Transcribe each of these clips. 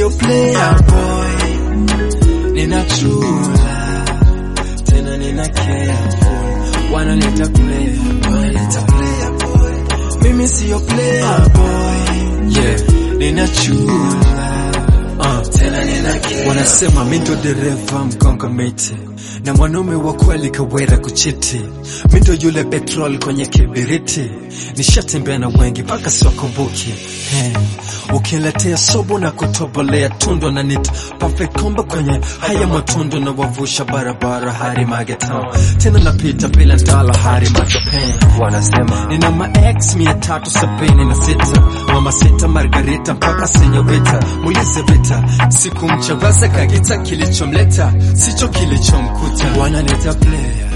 sio player boy, nina true love, tena nina careful. Wanaleta player boy, mimi sio player boy, yeah, nina true love, tena nina careful. Wanasema mimi ndo dereva mkongamete, na mwanaume wa kweli kawera kuchiti. Mimi ndo yule petrol kwenye kibiriti, nishatembea na wengi mpaka siwakumbuki. Ukiletea sobo na kutobolea tundo na nita perfect combo kwenye haya matundo, na wavusha barabara hadi Magetown, tena napita bila ndala hadi Matopeni. Wanasema nina ma ex 376, mama sita Margarita mpaka senyorita. Mulize beta siku mchavaza kagita, kilichomleta sicho kilichomkuta. Wanaleta player,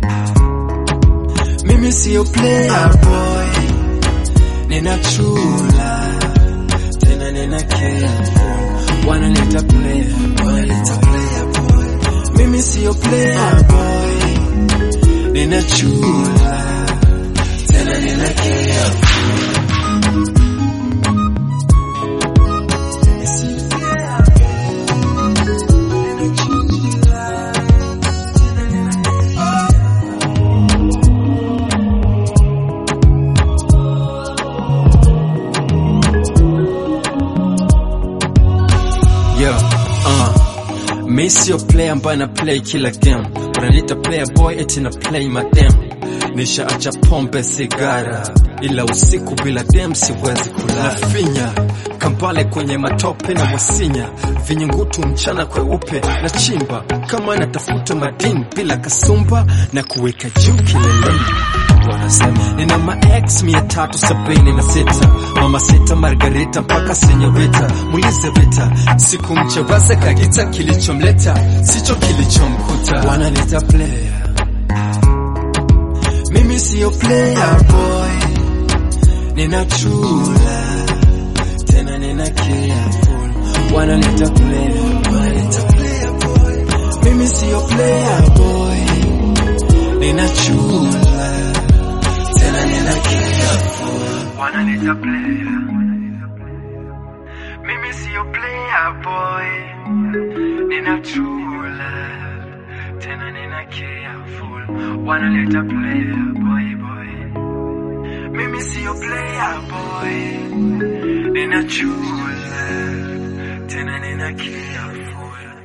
mimi sio player boy, nina true love, tena nina careful. Wanaleta player boy, mimi sio player boy, nina true love, tena nina careful. Me sio player ambaye na play kila game, wananiita player boy eti na play madem. Nishaacha pombe sigara, ila usiku bila dem siwezi kulala. Nafinya Kampale kwenye matope na wasinya, vinyungutu mchana kweupe na chimba, kama natafuta madini bila kasumba na kuweka juu kileleni. Wanasema nina ma ex 376, mama sita Margarita mpaka senyorita. Mulize beta siku mchavaza kagita, kilichomleta sicho kilichomkuta. Wanaleta player, mimi sio player boy, nina true love, tena nina careful. Wanaleta player boy, mimi sio player boy, nina true love, tena nina careful. Wanaleta player, mimi sio player boy, nina true love, tena nina careful. Wanaleta player boy, mimi sio player boy, nina true love, tena nina careful.